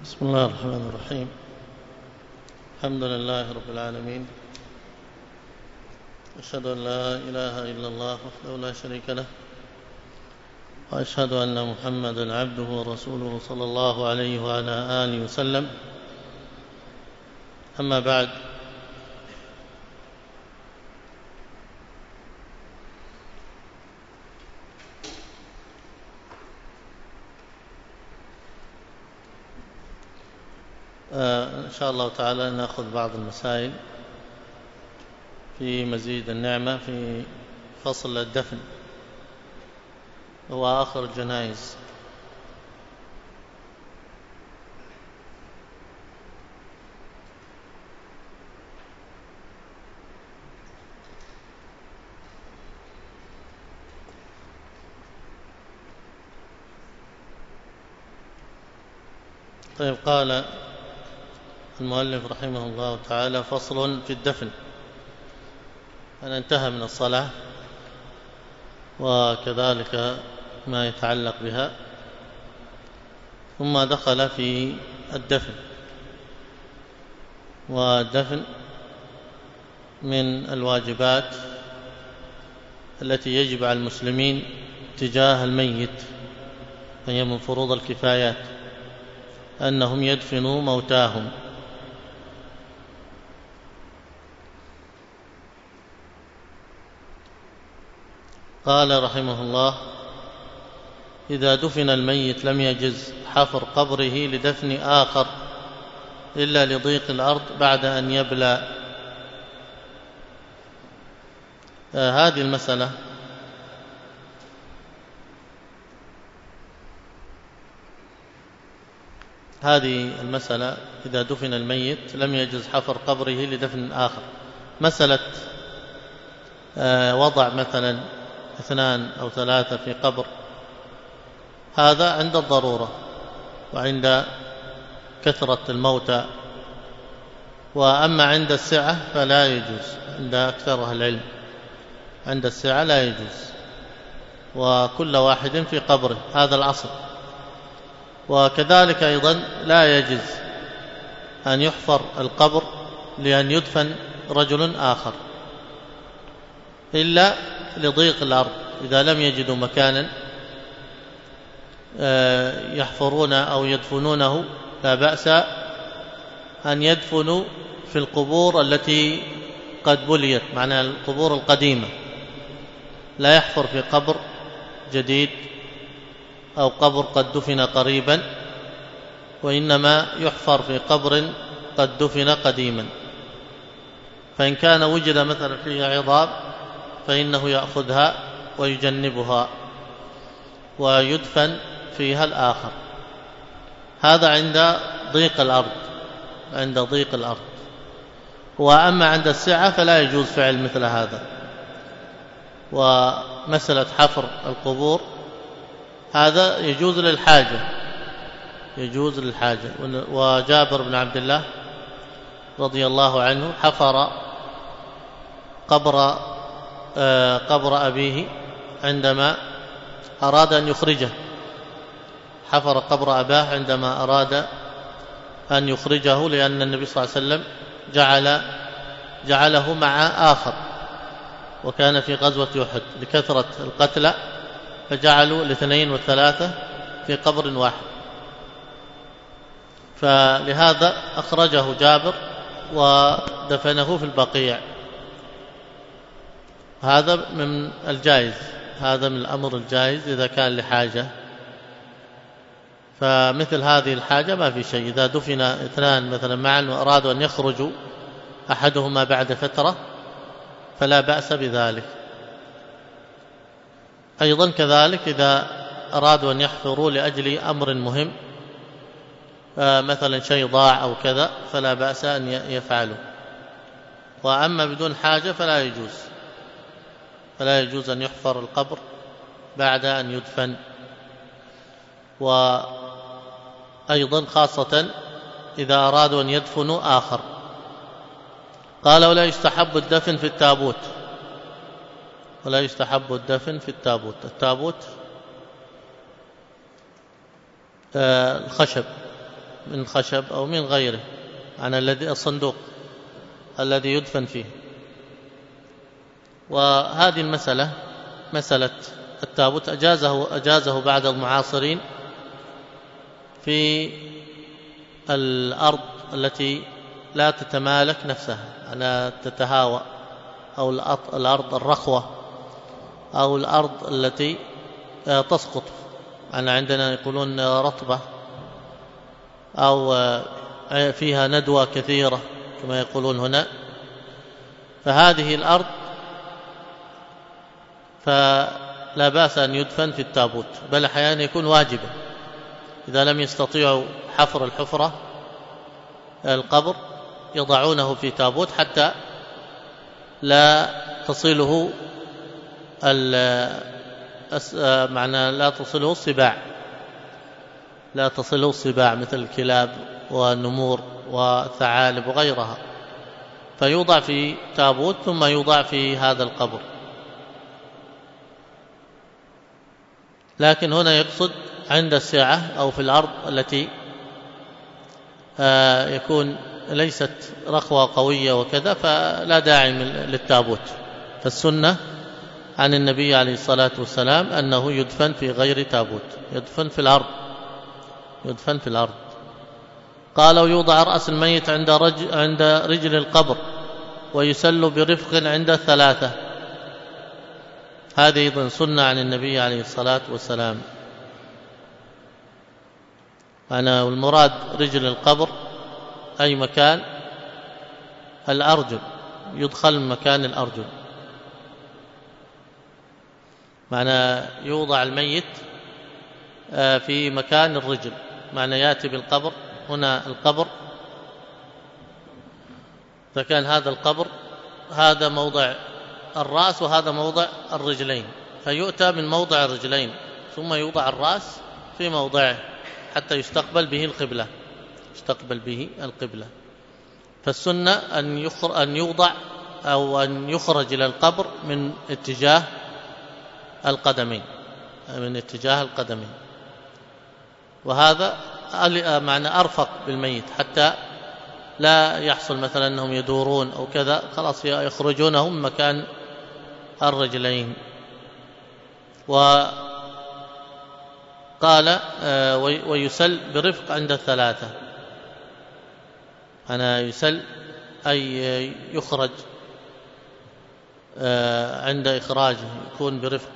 بسم الله الرحمن الرحيم. الحمد لله رب العالمين، أشهد أن لا إله إلا الله وحده لا شريك له، وأشهد أن محمدا عبده ورسوله صلى الله عليه وعلى آله وسلم. أما بعد، إن شاء الله تعالى نأخذ بعض المسائل في مزيد النعمة في فصل الدفن، هو آخر الجنائز. طيب، قال المؤلف رحمه الله تعالى: فصل في الدفن. أنا انتهى من الصلاة وكذلك ما يتعلق بها، ثم دخل في الدفن. والدفن من الواجبات التي يجب على المسلمين تجاه الميت، وهي من فروض الكفايات أنهم يدفنوا موتاهم. قال رحمه الله: إذا دفن الميت لم يجز حفر قبره لدفن آخر إلا لضيق الأرض بعد أن يبلى. هذه المسألة إذا دفن الميت لم يجز حفر قبره لدفن آخر. مسألة وضع مثلا 2 أو 3 في قبر، هذا عند الضرورة وعند كثرة الموتى، وأما عند السعة فلا يجوز. عند أكثر أهل العلم عند السعة لا يجوز، وكل واحد في قبره، هذا الأصل. وكذلك أيضا لا يجوز أن يحفر القبر لأن يدفن رجل آخر إلا لضيق الأرض. إذا لم يجدوا مكانا يحفرون أو يدفنونه، لا بأس أن يدفنوا في القبور التي قد بليت، معنى القبور القديمة. لا يحفر في قبر جديد أو قبر قد دفن قريبا، وإنما يحفر في قبر قد دفن قديما. فإن كان وجد مثلا فيه عظام فإنه يأخذها ويجنبها ويدفن فيها الآخر. هذا عند ضيق الأرض. وأما عند السعة فلا يجوز فعل مثل هذا. ومسألة حفر القبور هذا يجوز للحاجة. وجابر بن عبد الله رضي الله عنه حفر قبر أبيه عندما أراد أن يخرجه. حفر قبر أباه عندما أراد أن يخرجه، لأن النبي صلى الله عليه وسلم جعله مع آخر، وكان في غزوة أحد لكثرة القتلى، فجعلوا 2 و3 في قبر واحد. فلهذا أخرجه جابر ودفنه في البقيع. هذا من الجائز، هذا من الأمر الجائز إذا كان لحاجة. فمثل هذه الحاجة ما في شيء. إذا دفن 2 مثلا معا وأرادوا أن يخرجوا أحدهما بعد فترة فلا بأس بذلك. أيضا كذلك إذا أرادوا أن يحفروا لأجل أمر مهم، مثلا شيء ضاع أو كذا، فلا بأس أن يفعلوا. وأما بدون حاجة فلا يجوز أن يحفر القبر بعد أن يدفن. وأيضا خاصة إذا أرادوا أن يدفنوا آخر. قال: ولا يستحب الدفن في التابوت. التابوت الخشب من خشب أو من غيره، عن الصندوق الذي يدفن فيه. وهذه المسألة، مسألة التابوت، أجازه بعض المعاصرين في الأرض التي لا تتمالك نفسها، أنا تتهاوى، أو الأرض الرخوة، أو الأرض التي تسقط، أنا عندنا يقولون رطبة، أو فيها ندوة كثيرة كما يقولون هنا. فهذه الأرض فلا بأس أن يدفن في التابوت، بل أحيانا يكون واجبا إذا لم يستطيعوا حفر الحفرة القبر يضعونه في تابوت حتى لا تصله لا تصله السباع مثل الكلاب والنمور والثعالب وغيرها، فيوضع في تابوت ثم يوضع في هذا القبر. لكن هنا يقصد عند السعة أو في الأرض التي يكون ليست رخوة قوية وكذا، فلا داعي للتابوت. فالسنة عن النبي عليه الصلاة والسلام أنه يدفن في غير تابوت، يدفن في الأرض. قال: ويوضع رأس الميت عند رجل القبر، ويسل برفق عند 3. هذه أيضا سنة عن النبي عليه الصلاة والسلام. والمراد رجل القبر أي مكان الأرجل، يدخل مكان الأرجل، معنى يوضع الميت في مكان الرجل، معنى يأتي بالقبر، هنا القبر، فكان هذا القبر هذا موضع الرأس وهذا موضع الرجلين، فيؤتى من موضع الرجلين ثم يوضع الرأس في موضعه حتى يستقبل به القبلة. فالسنة أن يوضع أو أن يخرج إلى القبر من اتجاه القدمين، وهذا معنى أرفق بالميت، حتى لا يحصل مثلا أنهم يدورون أو كذا، خلاص يخرجونهم من مكان الرجلين. وقال: ويسل برفق عند 3. أنا يسل أي يخرج عند إخراجه يكون برفق.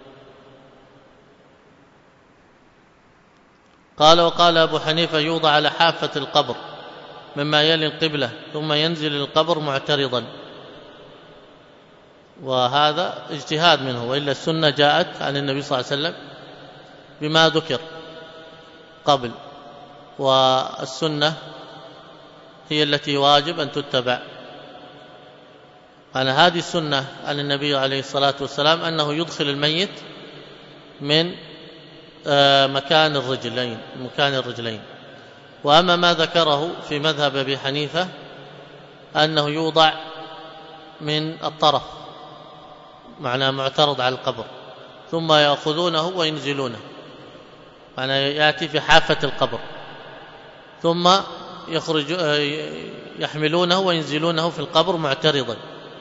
قال: وقال أبو حنيفة: يوضع على حافة القبر مما يلي القبلة، ثم ينزل القبر معترضا. وهذا اجتهاد منه، وإلا السنة جاءت عن النبي صلى الله عليه وسلم بما ذكر قبل، والسنة هي التي واجب أن تتبع. هذه السنة عن النبي عليه الصلاة والسلام أنه يدخل الميت من مكان الرجلين. وأما ما ذكره في مذهب أبي حنيفة أنه يوضع من الطرف، معناه معترض على القبر، ثم يأخذونه وينزلونه، معناه يأتي في حافة القبر ثم يحملونه وينزلونه في القبر معترضا.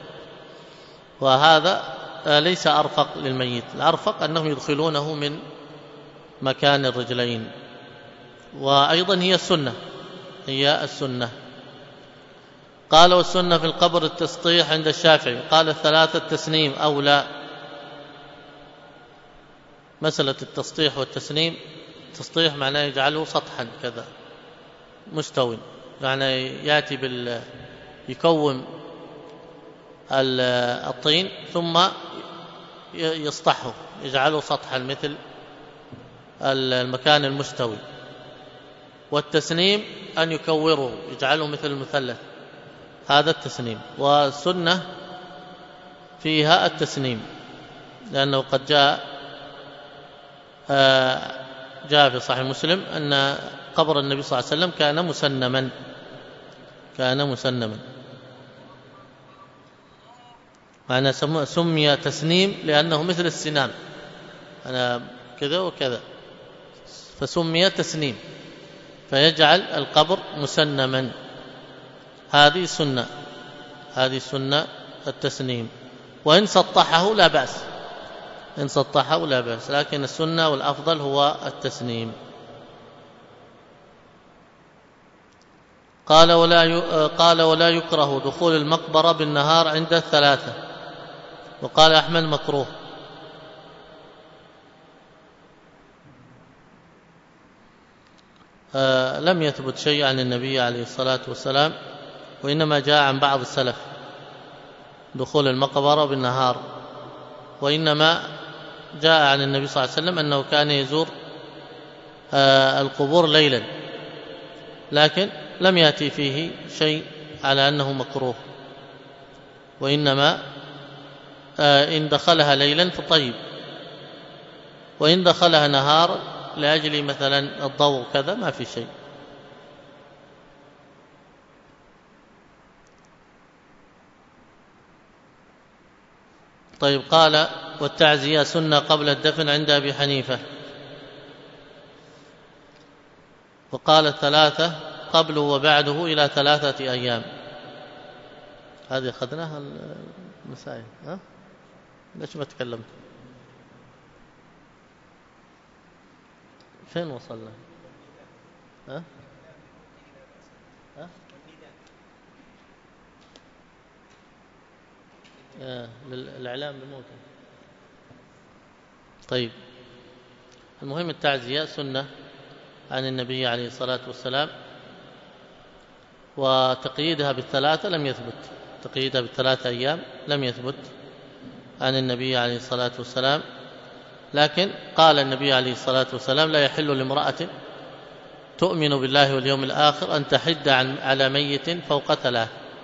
وهذا ليس أرفق للميت، الأرفق أنهم يدخلونه من مكان الرجلين. وأيضا هي السنة. قال: والسنة في القبر التسطيح عند الشافعي. قال: 3 التسنيم أولى. مسألة التسطيح والتسنيم، التسطيح معناه يجعله سطحا كذا مستوي، يعني يأتي يكوم الطين ثم يسطحه، يجعله سطحا مثل المكان المستوي. والتسنيم أن يكوره، يجعله مثل المثلث، هذا التسنيم. والسنة فيها التسنيم، لأنه قد جاء في صحيح مسلم أن قبر النبي صلى الله عليه وسلم كان مسنما. معنى سمي تسنيم لأنه مثل السنام، أنا كذا وكذا، فسمي تسنيم. فيجعل القبر مسنما. هذه سنة التسنيم. وإن سطحه لا بأس، إن سطحه لا بأس، لكن السنة والأفضل هو التسنيم. قال ولا يكره دخول المقبرة بالنهار عند الثلاثة، وقال أحمد مكروه. لم يثبت شيء عن النبي عليه الصلاة والسلام، وإنما جاء عن بعض السلف دخول المقبرة بالنهار، وإنما جاء عن النبي صلى الله عليه وسلم أنه كان يزور القبور ليلا، لكن لم يأتي فيه شيء على أنه مكروه، وإنما إن دخلها ليلا فطيب، وإن دخلها نهار لأجل مثلا الضوء كذا ما في شيء. طيب، قال والتعزية سنة قبل الدفن عند أبي حنيفة، وقال الثلاثة قبله وبعده إلى 3 أيام. هذه أخذناها المسائل. ليش ما تكلمت؟ فين وصلنا؟ للإعلام بالموت. طيب، المهم التعزية سنة عن النبي عليه الصلاة والسلام، وتقييدها بالثلاثة لم يثبت، تقييدها ب3 أيام لم يثبت عن النبي عليه الصلاة والسلام. لكن قال النبي عليه الصلاة والسلام لا يحل لامرأة تؤمن بالله واليوم الآخر أن تحد على ميت فوق 3.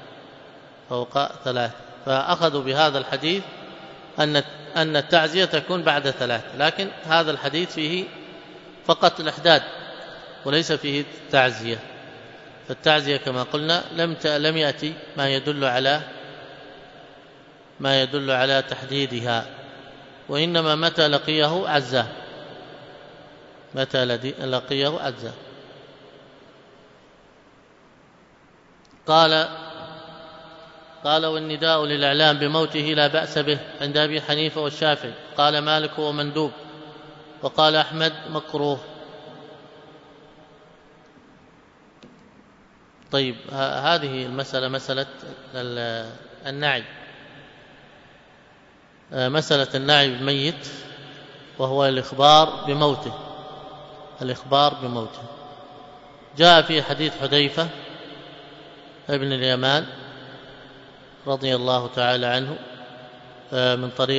فأخذوا بهذا الحديث أن التعزية تكون بعد 3، لكن هذا الحديث فيه فقط الإحداد وليس فيه تعزية. فالتعزية كما قلنا لم يأتي ما يدل على تحديدها، وإنما متى لقيه عزاه، متى لقيه عزاه. قال والنداء للإعلام بموته لا بأس به عند أبي حنيفة والشافعي، قال مالك هو مندوب، وقال أحمد مكروه. طيب، هذه المسألة مسألة النعي، مسألة النعي بالميت، وهو الإخبار بموته. جاء في حديث حذيفة ابن اليمان رضي الله تعالى عنه من طريق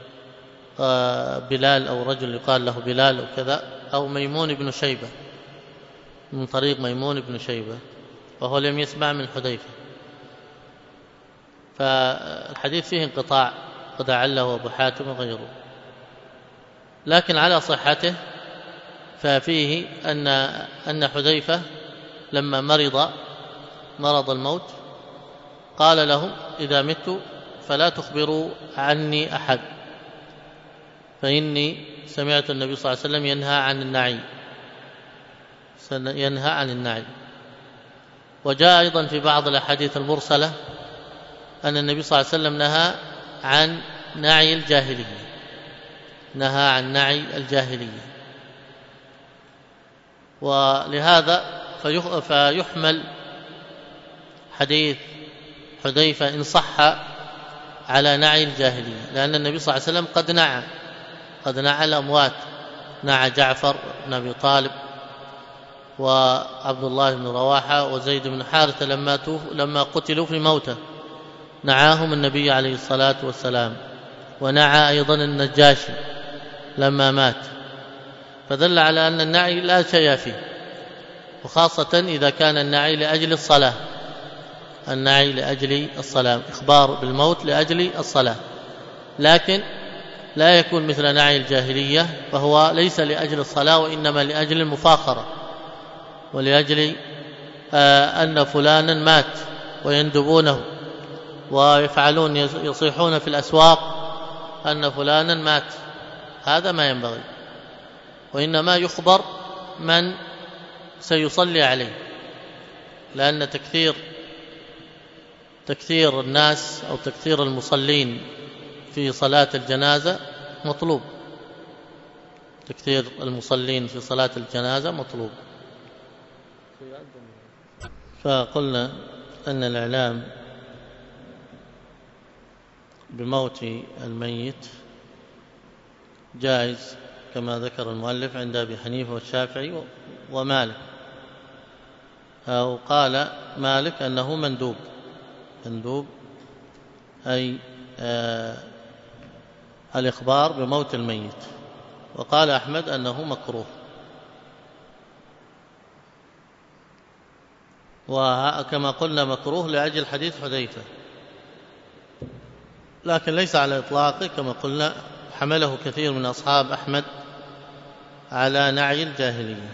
بلال أو رجل يقال له بلال أو كذا، أو ميمون بن شيبة، من طريق ميمون بن شيبة، وهو لم يسمع من حذيفة. فالحديث فيه انقطاع قد عله أبو حاتم وغيره، لكن على صحته ففيه أن حذيفة لما مرض الموت قال لهم إذا مت فلا تخبروا عني أحد، فإني سمعت النبي صلى الله عليه وسلم ينهى عن النعي. وجاء أيضا في بعض الأحاديث المرسلة أن النبي صلى الله عليه وسلم نهى عن نعي الجاهلية، ولهذا فيحمل حديث حذيفة إن صح على نعي الجاهلية، لأن النبي صلى الله عليه وسلم قد نعى الأموات، نعى جعفر بن أبي طالب وعبد الله بن رواحة وزيد بن حارثة لما قتلوا في موته، نعاهم النبي عليه الصلاة والسلام، ونعى أيضا النجاشي لما مات، فدل على أن النعي لا شيء فيه، وخاصة إذا كان النعي لأجل الصلاة، إخبار بالموت لأجل الصلاة، لكن لا يكون مثل نعي الجاهلية، فهو ليس لأجل الصلاة وإنما لأجل المفاخرة، ولأجل أن فلانا مات ويندبونه ويفعلون يصيحون في الأسواق أن فلانا مات، هذا ما ينبغي، وإنما يخبر من سيصلي عليه، لأن تكثير الناس أو تكثير المصلين في صلاة الجنازة مطلوب، تكثير المصلين في صلاة الجنازة مطلوب. فقلنا أن الإعلام بموت الميت جائز كما ذكر المؤلف عند أبي حنيفة والشافعي ومالك، أو قال مالك أنه مندوب أي الإخبار بموت الميت، وقال أحمد أنه مكروه. وكما قلنا مكروه لأجل حديث حذيفة، لكن ليس على إطلاقه كما قلنا، حمله كثير من أصحاب أحمد على نعي الجاهلية،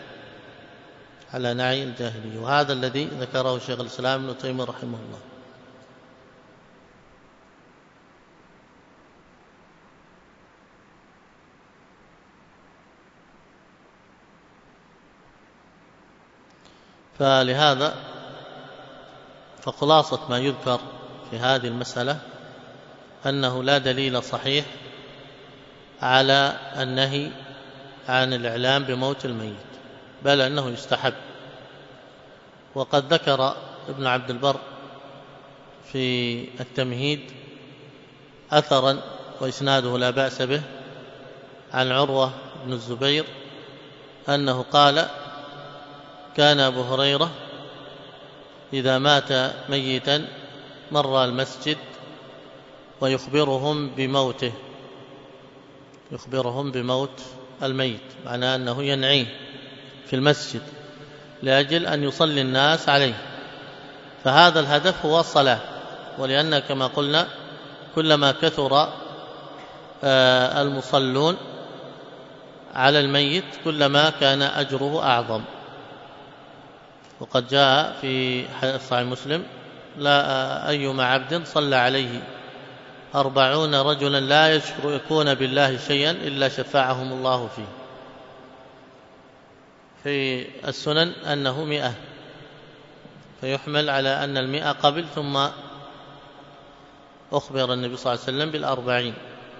وهذا الذي ذكره شيخ الإسلام ابن تيمية رحمه الله. فلهذا فخلاصة ما يذكر في هذه المسألة أنه لا دليل صحيح على النهي عن الإعلام بموت الميت، بل أنه يستحب. وقد ذكر ابن عبد البر في التمهيد أثرا وإسناده لا بأس به عن عروة بن الزبير أنه قال: كان أبو هريرة إذا مات ميتا مر المسجد ويخبرهم بموت الميت، معناه أنه ينعيه في المسجد لأجل أن يصلي الناس عليه، فهذا الهدف هو الصلاة. ولأن كما قلنا كلما كثر المصلون على الميت كلما كان أجره أعظم. وقد جاء في صحيح مسلم: لا أيما عبد صلى عليه 40 رجلا لا يشركون بالله شيئا إلا شفعهم الله فيه. في السنن أنه 100، فيحمل على أن 100 قبل، ثم أخبر النبي صلى الله عليه وسلم 40.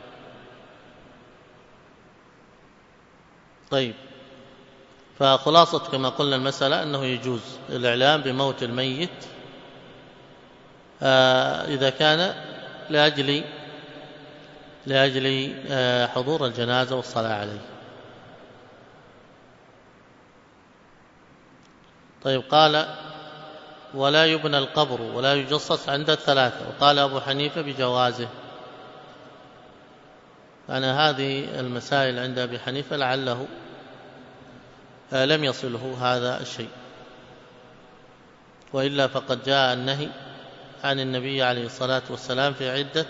طيب، فخلاصة كما قلنا المسألة أنه يجوز الإعلام بموت الميت إذا كان لأجل حضور الجنازة والصلاة عليه. طيب، قال: ولا يبنى القبر ولا يجصص عند الثلاثة. وقال أبو حنيفة بجوازه. أنا هذه المسائل عند أبي حنيفة لعله لم يصله هذا الشيء، وإلا فقد جاء النهي عن النبي عليه الصلاة والسلام في عدة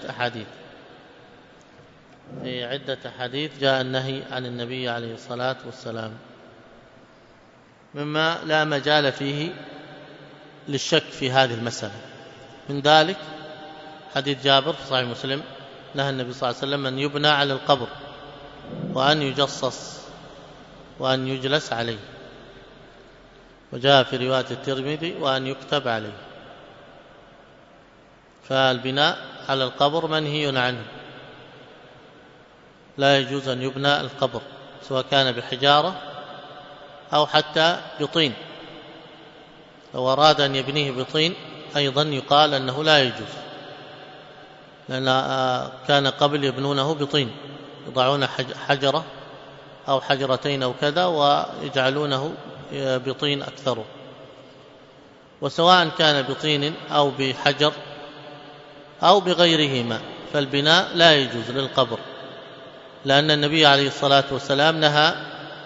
أحاديث جاء النهي عن النبي عليه الصلاة والسلام، مما لا مجال فيه للشك في هذه المسألة. من ذلك حديث جابر في صحيح مسلم: نهى النبي صلى الله عليه وسلم أن يبنى على القبر وأن يجصص وأن يجلس عليه، وجاء في رواية الترمذي: وأن يكتب عليه. فالبناء على القبر منهي عنه، لا يجوز أن يبنى القبر سواء كان بحجارة أو حتى بطين. لو أراد أن يبنيه بطين أيضا يقال أنه لا يجوز، لأن كان قبل يبنونه بطين، يضعون حجرة أو حجرتين أو كذا ويجعلونه بطين أكثره. وسواء كان بطين أو بحجر أو بغيرهما فالبناء لا يجوز للقبر، لأن النبي عليه الصلاة والسلام نهى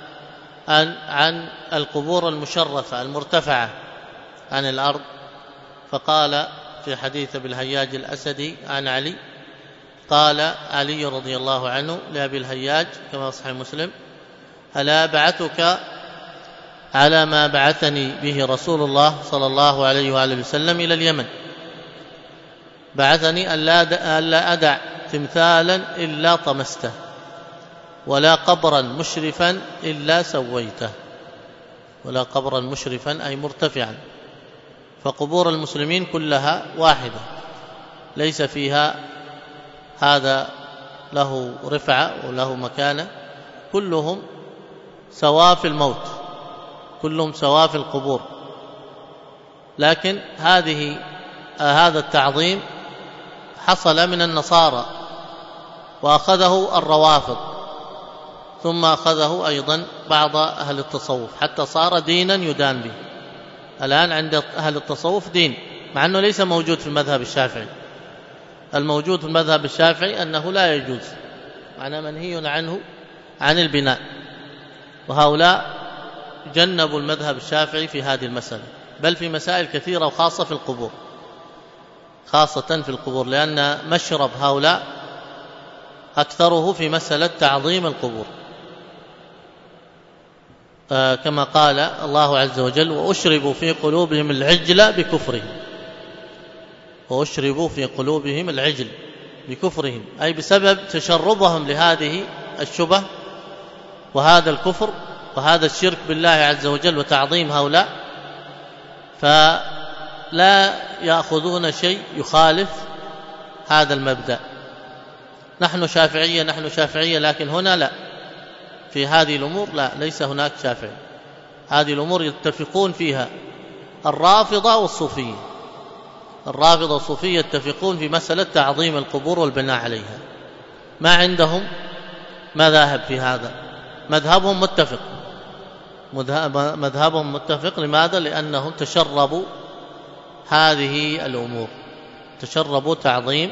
عن القبور المشرفة المرتفعة عن الأرض. فقال في حديث أبي الهياج الأسدي عن علي، قال علي رضي الله عنه لأبي الهياج كما صحيح مسلم: ألا بعثك على ما بعثني به رسول الله صلى الله عليه وآله وسلم إلى اليمن؟ بعثني ألا أدع تمثالا إلا طمسته، ولا قبرا مشرفا إلا سويته. ولا قبرا مشرفا أي مرتفعا، فقبور المسلمين كلها واحدة، ليس فيها هذا له رفعة وله مكانة، كلهم سواء في الموت، كلهم سواء في القبور. لكن هذا التعظيم حصل من النصارى، وأخذه الروافض، ثم أخذه أيضا بعض أهل التصوف، حتى صار دينا يدان به. الآن عند أهل التصوف دين، مع أنه ليس موجود في المذهب الشافعي. الموجود في المذهب الشافعي أنه لا يجوز، معنى منهي عنه عن البناء، وهؤلاء جنبوا المذهب الشافعي في هذه المسألة، بل في مسائل كثيرة، وخاصة في القبور، خاصة في القبور، لأن مشرب هؤلاء أكثره في مسألة تعظيم القبور، كما قال الله عز وجل: وأشربوا في قلوبهم العجل بكفرهم. وأشربوا في قلوبهم العجل بكفرهم، أي بسبب تشربهم لهذه الشبه وهذا الكفر وهذا الشرك بالله عز وجل وتعظيم هؤلاء، فلا يأخذون شيء يخالف هذا المبدأ. نحن شافعية، لكن هنا لا، في هذه الأمور لا، ليس هناك شافعي. هذه الأمور يتفقون فيها الرافضة والصوفية. الرافضة والصوفية يتفقون في مسألة تعظيم القبور والبناء عليها، ما عندهم مذاهب في هذا. مذهبهم متفق. لماذا؟ لأنهم تشربوا هذه الأمور، تشربوا تعظيم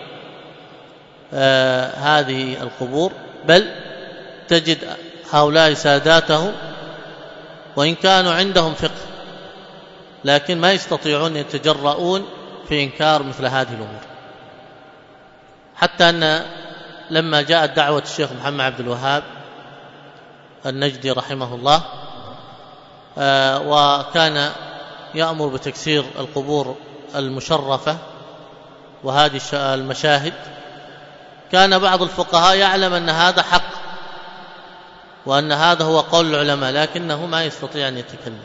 هذه القبور. بل تجد هؤلاء ساداتهم وإن كانوا عندهم فقه، لكن ما يستطيعون يتجرؤون في إنكار مثل هذه الأمور. حتى أن لما جاءت دعوة الشيخ محمد عبد الوهاب النجدي رحمه الله، وكان يأمر بتكسير القبور المشرفة وهذه المشاهد، كان بعض الفقهاء يعلم أن هذا حق وأن هذا هو قول العلماء، لكنه ما يستطيع أن يتكلم.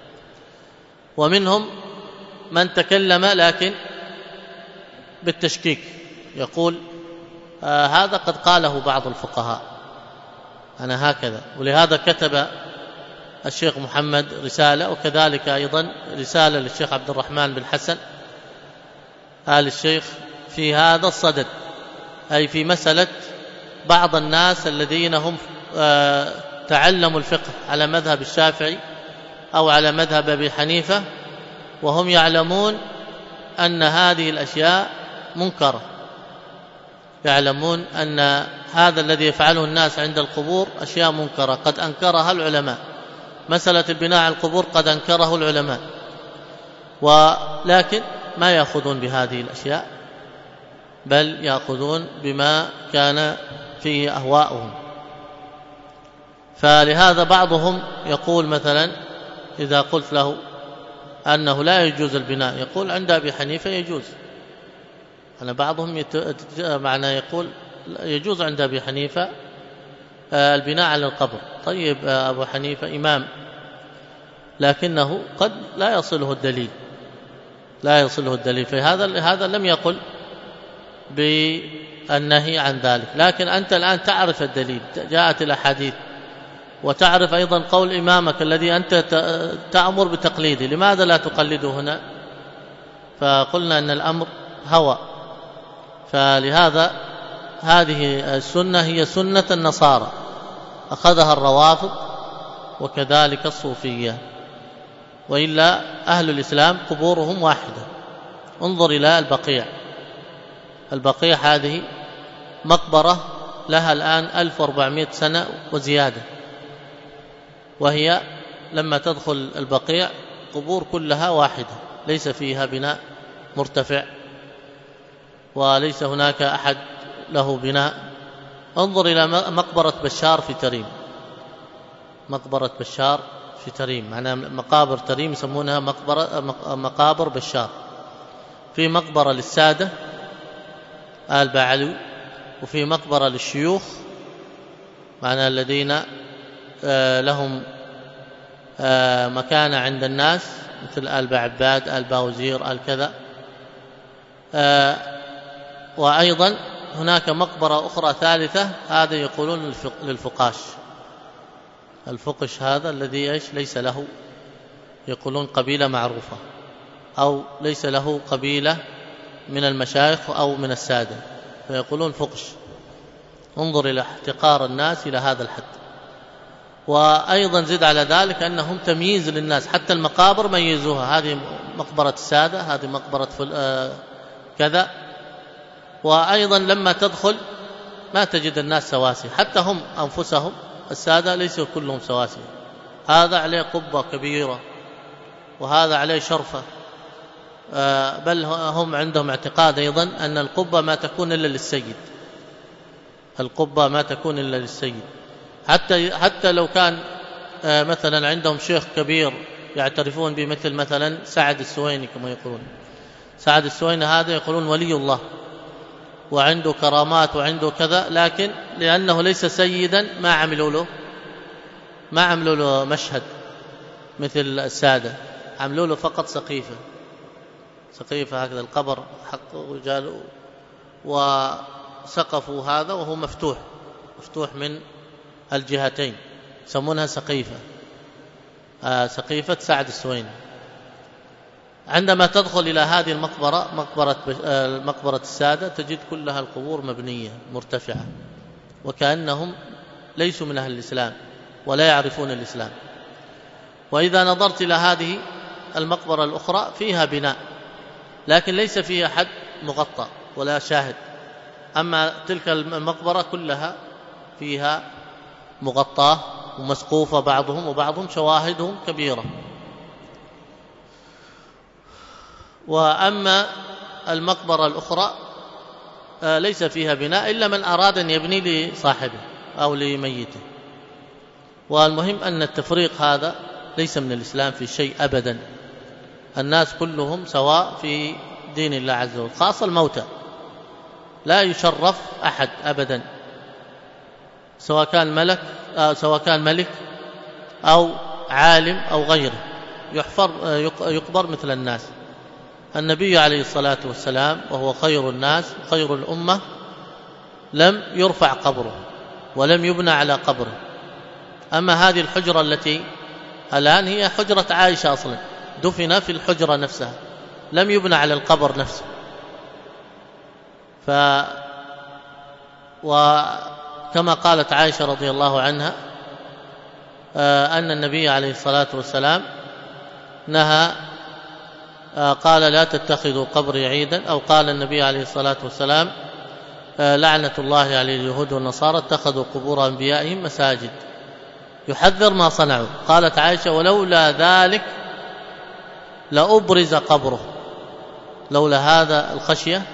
ومنهم من تكلم لكن بالتشكيك، يقول هذا قد قاله بعض الفقهاء، أنا هكذا. ولهذا كتب الشيخ محمد رسالة، وكذلك أيضا رسالة للشيخ عبد الرحمن بن حسن آل الشيخ في هذا الصدد، أي في مسألة بعض الناس الذين هم تعلموا الفقه على مذهب الشافعي أو على مذهب أبي حنيفة، وهم يعلمون أن هذه الأشياء منكرة، يعلمون أن هذا الذي يفعله الناس عند القبور أشياء منكرة قد أنكرها العلماء. مسألة البناء على القبور قد أنكره العلماء، ولكن ما يأخذون بهذه الأشياء، بل يأخذون بما كان فيه أهواؤهم. فلهذا بعضهم يقول مثلا إذا قلت له أنه لا يجوز البناء، يقول عند أبي حنيفة يجوز. أنا بعضهم معنى يقول يجوز عند أبي حنيفة البناء على القبر. طيب أبو حنيفة إمام، لكنه قد لا يصله الدليل، فهذا لم يقل بالنهي عن ذلك. لكن أنت الآن تعرف الدليل، جاءت الأحاديث، وتعرف أيضا قول إمامك الذي أنت تأمر بتقليده، لماذا لا تقلده هنا؟ فقلنا أن الأمر هوى. فلهذا هذه السنة هي سنة النصارى، أخذها الروافض وكذلك الصوفية، وإلا أهل الإسلام قبورهم واحدة. انظر إلى البقيع هذه مقبرة لها الآن 1400 سنة وزيادة، وهي لما تدخل البقيع قبور كلها واحدة، ليس فيها بناء مرتفع وليس هناك أحد له بناء. انظر إلى مقبرة بشار في تريم، معناها مقابر تريم يسمونها مقابر بشار. في مقبرة للسادة آل بعلوي، وفي مقبرة للشيوخ، معناها الذين لهم مكانة عند الناس مثل آل بعباد، آل باوزير، آل كذا. وأيضا هناك مقبرة أخرى ثالثة، هذا يقولون للفقاش. الفقش هذا الذي ليس له، يقولون قبيلة معروفة، أو ليس له قبيلة من المشايخ أو من السادة، فيقولون فقش. انظر إلى احتقار الناس إلى هذا الحد. وأيضا زد على ذلك أنهم تمييز للناس، حتى المقابر ميزوها، هذه مقبرة السادة، هذه مقبرة كذا. وأيضا لما تدخل ما تجد الناس سواسي، حتى هم أنفسهم السادة ليسوا كلهم سواسي، هذا عليه قبة كبيرة وهذا عليه شرفة، بل هم عندهم اعتقاد أيضا أن القبة ما تكون إلا للسيد، القبة ما تكون إلا للسيد. حتى لو كان مثلا عندهم شيخ كبير يعترفون بمثل مثلا سعد السويني كما يقولون، سعد السويني هذا يقولون ولي الله وعنده كرامات وعنده كذا، لكن لأنه ليس سيدا ما عملوا له مشهد مثل السادة، عملوا له فقط سقيفة هكذا، القبر حق رجال وسقفوا هذا وهو مفتوح من الجهتين، يسمونها سقيفة سعد السويني. عندما تدخل إلى هذه المقبرة، مقبرة السادة، تجد كلها القبور مبنية مرتفعة، وكأنهم ليسوا من أهل الإسلام ولا يعرفون الإسلام. وإذا نظرت إلى هذه المقبرة الأخرى فيها بناء، لكن ليس فيها حد مغطى ولا شاهد، أما تلك المقبرة كلها فيها مغطاة ومسقوفة، بعضهم شواهدهم كبيرة. وأما المقبرة الأخرى ليس فيها بناء إلا من أراد أن يبني لصاحبه أو لميته. والمهم أن التفريق هذا ليس من الإسلام في شيء أبدا، الناس كلهم سواء في دين الله عز وجل، خاصة الموتى لا يشرف أحد أبدا، سواء كان ملك أو عالم أو غيره، يقبر مثل الناس. النبي عليه الصلاة والسلام وهو خير الناس خير الأمة لم يرفع قبره ولم يبنى على قبره. أما هذه الحجرة التي الآن هي حجرة عائشة، أصلا دفن في الحجرة نفسها، لم يبنى على القبر نفسه. وكما قالت عائشة رضي الله عنها أن النبي عليه الصلاة والسلام نهى، قال لا تتخذوا قبري عيدا، أو قال النبي عليه الصلاة والسلام لعنة الله على اليهود والنصارى اتخذوا قبور أنبيائهم مساجد، يحذر ما صنعوا. قالت عائشة ولولا ذلك لأبرز قبره، لولا هذا الخشية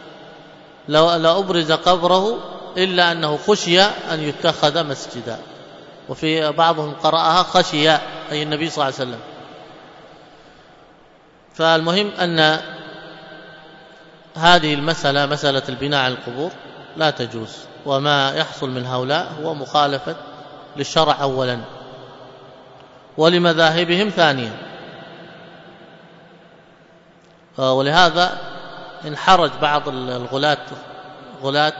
لأبرز قبره، إلا أنه خشي أن يتخذ مسجدا. وفي بعضهم قرأها خشي أي النبي صلى الله عليه وسلم. فالمهم أن هذه المسألة، مسألة البناء على القبور، لا تجوز، وما يحصل من هؤلاء هو مخالفة للشرع أولا ولمذاهبهم ثانيا. ولهذا انحرج بعض غلاة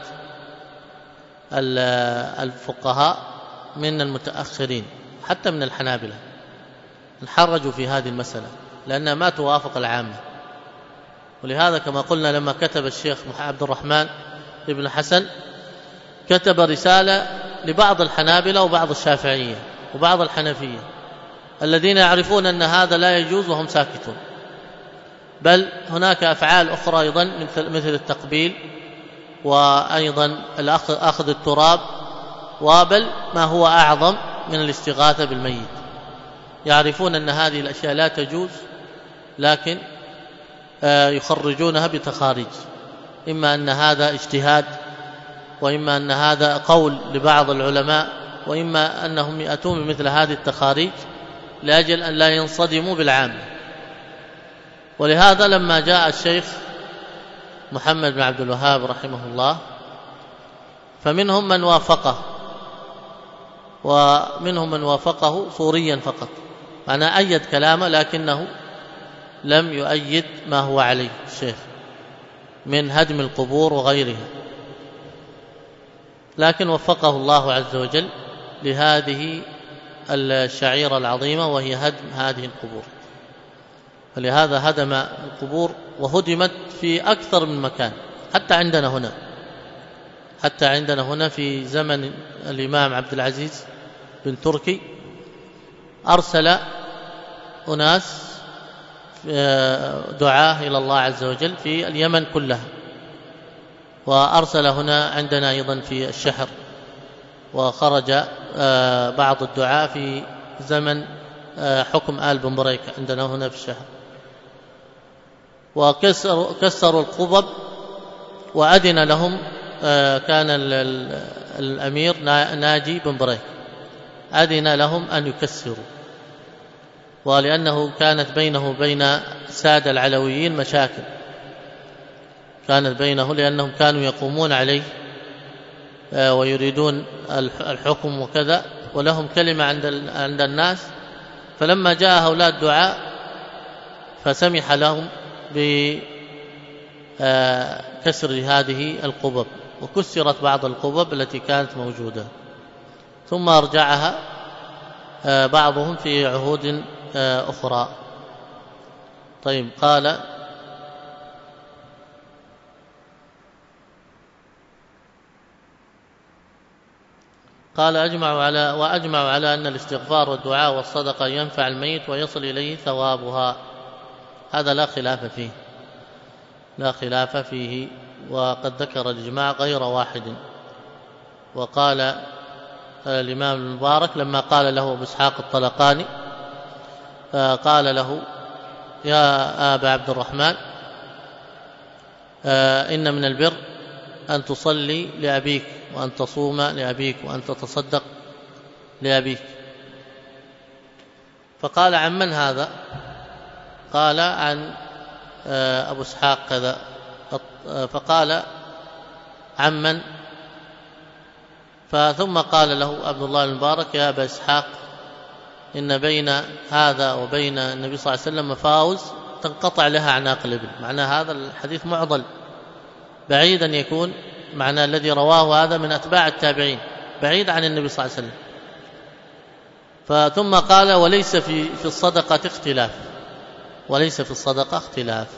الفقهاء من المتأخرين حتى من الحنابلة، انحرجوا في هذه المسألة لأنها ما توافق العامة. ولهذا كما قلنا لما كتب الشيخ عبد الرحمن ابن حسن كتب رسالة لبعض الحنابلة وبعض الشافعية وبعض الحنفية الذين يعرفون أن هذا لا يجوز وهم ساكتون، بل هناك أفعال أخرى أيضا مثل التقبيل وأيضا أخذ التراب، وبل ما هو أعظم من الاستغاثة بالميت. يعرفون أن هذه الأشياء لا تجوز، لكن يخرجونها بتخاريج، إما أن هذا اجتهاد، وإما أن هذا قول لبعض العلماء، وإما أنهم يأتون بمثل هذه التخاريج لأجل أن لا ينصدموا بالعامة. ولهذا لما جاء الشيخ محمد بن عبد الوهاب رحمه الله، فمنهم من وافقه، ومنهم من وافقه صوريا فقط، معناه أيد كلامه لكنه لم يؤيد ما هو عليه الشيخ من هدم القبور وغيرها، لكن وفقه الله عز وجل لهذه الشعيرة العظيمة وهي هدم هذه القبور. فلهذا هدم القبور وهدمت في أكثر من مكان، حتى عندنا هنا في زمن الإمام عبد العزيز بن تركي أرسل أناس دعاة إلى الله عز وجل في اليمن كلها، وأرسل هنا عندنا أيضا في الشحر، وخرج بعض الدعاة في زمن حكم آل بن بريكة عندنا هنا في الشحر، وكسروا القبب وأذن لهم. كان الأمير ناجي بن بريك أذن لهم أن يكسروا، ولأنه كانت بينه وبين سادة العلويين مشاكل، كانت بينه لأنهم كانوا يقومون عليه ويريدون الحكم وكذا، ولهم كلمة عند الناس. فلما جاء هؤلاء الدعاء فسمح لهم بكسر هذه القبب، وكسرت بعض القبب التي كانت موجودة، ثم أرجعها بعضهم في عهود أخرى. طيب، قال وأجمعوا على أن الاستغفار والدعاء والصدقة ينفع الميت ويصل إليه ثوابها. هذا لا خلاف فيه، وقد ذكر الإجماع غير واحد. وقال الإمام المبارك لما قال له أبو إسحاق الطلقاني قال له: يا أبا عبد الرحمن، إن من البر أن تصلي لأبيك، وأن تصوم لأبيك، وأن تتصدق لأبيك. فقال: عن من هذا؟ قال: عن أبو إسحاق كذا. فقال: عن من؟ ثم قال له عبد الله المبارك: يا أبا إسحاق، إن بين هذا وبين النبي صلى الله عليه وسلم مفاوز تنقطع لها أعناق الإبل. معنى هذا الحديث معضل، بعيد أن يكون معنى الذي رواه هذا من أتباع التابعين، بعيد عن النبي صلى الله عليه وسلم. ثم قال: وليس في الصدقة اختلاف.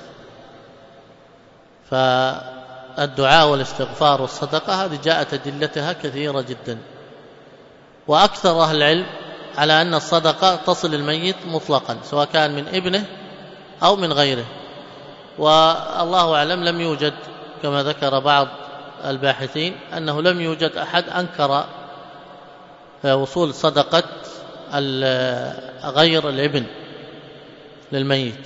فالدعاء والاستغفار والصدقة هذه جاءت أدلتها كثيرة جدا، وأكثر أهل العلم على أن الصدقة تصل الميت مطلقا، سواء كان من ابنه أو من غيره. والله أعلم لم يوجد كما ذكر بعض الباحثين أنه لم يوجد أحد أنكر وصول صدقة غير الابن للميت،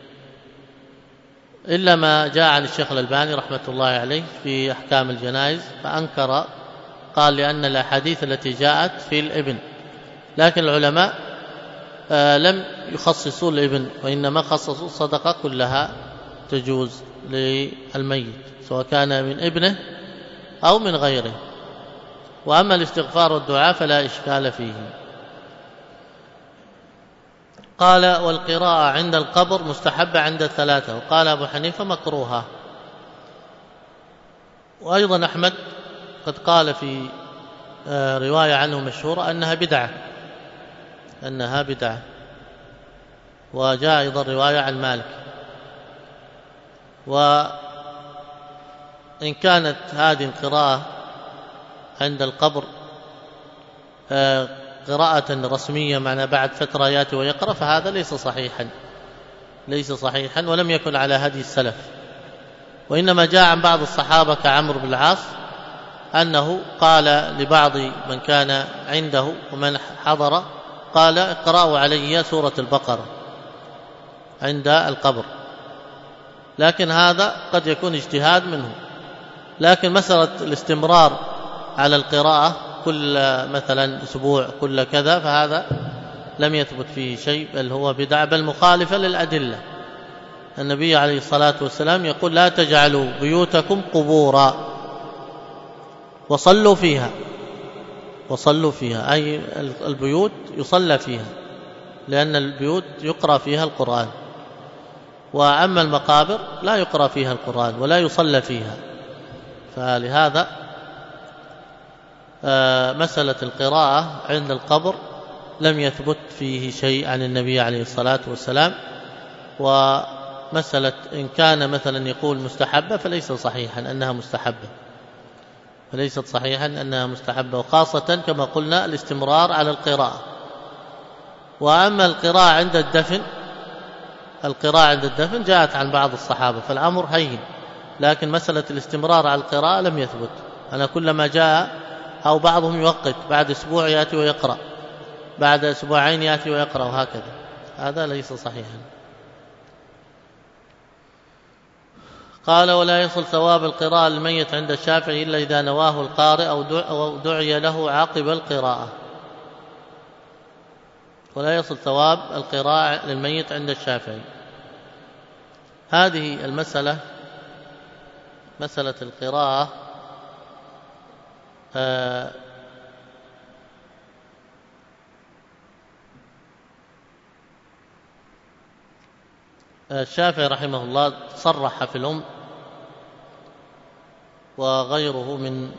إلا ما جاء عن الشيخ الألباني رحمة الله عليه في أحكام الجنائز، فأنكر، قال لأن الأحاديث التي جاءت في الابن، لكن العلماء لم يخصصوا الابن، وإنما خصصوا الصدقة كلها تجوز للميت سواء كان من ابنه أو من غيره. وأما الاستغفار والدعاء فلا إشكال فيه. قال: والقراءة عند القبر مستحبة عند الثلاثة، وقال أبو حنيفة مكروهة. وأيضا أحمد قد قال في رواية عنه مشهورة أنها بدعة، وجاء أيضا رواية عن مالك. وإن كانت هذه القراءة عند القبر قراءة رسمية معنى بعد فترة يأتي ويقرأ، فهذا ليس صحيحا ولم يكن على هدي السلف. وإنما جاء عن بعض الصحابة كعمرو بن العاص أنه قال لبعض من كان عنده ومن حضر، قال: اقرأوا علي سورة البقرة عند القبر. لكن هذا قد يكون اجتهاد منه، لكن مسألة الاستمرار على القراءة كل مثلا أسبوع كل كذا، فهذا لم يثبت فيه شيء، بل هو بدعة، بل مخالفة للأدلة. النبي عليه الصلاة والسلام يقول: لا تجعلوا بيوتكم قبورا وصلوا فيها، أي البيوت يصلى فيها، لأن البيوت يقرأ فيها القرآن، وأما المقابر لا يقرأ فيها القرآن ولا يصلى فيها. فلهذا مسألة القراءة عند القبر لم يثبت فيه شيء عن النبي عليه الصلاة والسلام. ومسألة إن كان مثلا يقول مستحبة فليس صحيحا أنها مستحبة، فليست صحيحا أنها مستحبة، وخاصة كما قلنا الاستمرار على القراءة. وأما القراءة عند الدفن، القراءة عند الدفن جاءت عن بعض الصحابة فالأمر هين، لكن مسألة الاستمرار على القراءة لم يثبت. أنا كلما جاء أو بعضهم يوقت، بعد أسبوع يأتي ويقرأ، بعد أسبوعين يأتي ويقرأ، وهكذا، هذا ليس صحيحا. قال: ولا يصل ثواب القراءة للميت عند الشافعي إلا إذا نواه القارئ أو دعي له عقب القراءة. ولا يصل ثواب القراءة للميت عند الشافعي. هذه المسألة، مسألة القراءة، الشافعي رحمه الله صرح في الأم وغيره من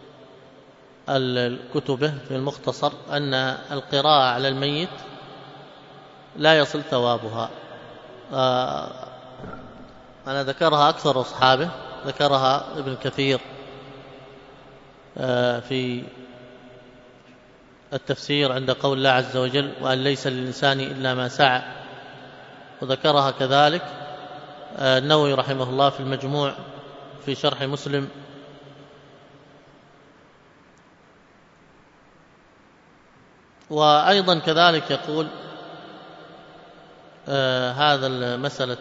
الكتبه في المختصر أن القراءة على الميت لا يصل ثوابها. أنا ذكرها أكثر أصحابه، ذكرها ابن كثير في التفسير عند قول الله عز وجل: وأن ليس للإنسان إلا ما سعى، وذكرها كذلك النووي رحمه الله في المجموع في شرح مسلم. وأيضا كذلك يقول هذا المسألة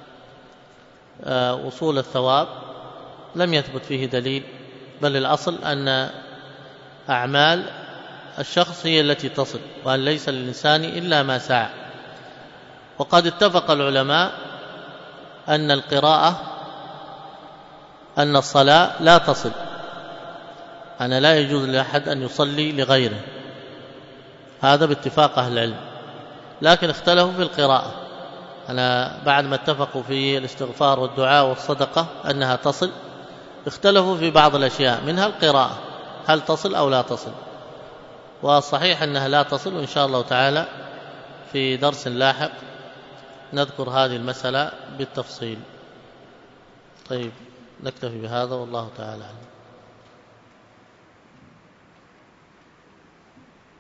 وصول الثواب لم يثبت فيه دليل، بل الأصل أن أعمال الشخص هي التي تصل، وأن ليس للإنسان إلا ما سعى. وقد اتفق العلماء أن القراءة، أن الصلاة لا تصل، أنا لا يجوز لأحد أن يصلي لغيره، هذا باتفاق أهل العلم. لكن اختلفوا في القراءة، أنا بعد ما اتفقوا في الاستغفار والدعاء والصدقة أنها تصل، اختلفوا في بعض الأشياء منها القراءة، هل تصل أو لا تصل. والصحيح أنها لا تصل، وإن شاء الله تعالى في درس لاحق نذكر هذه المسألة بالتفصيل. طيب، نكتفي بهذا والله تعالى أعلم.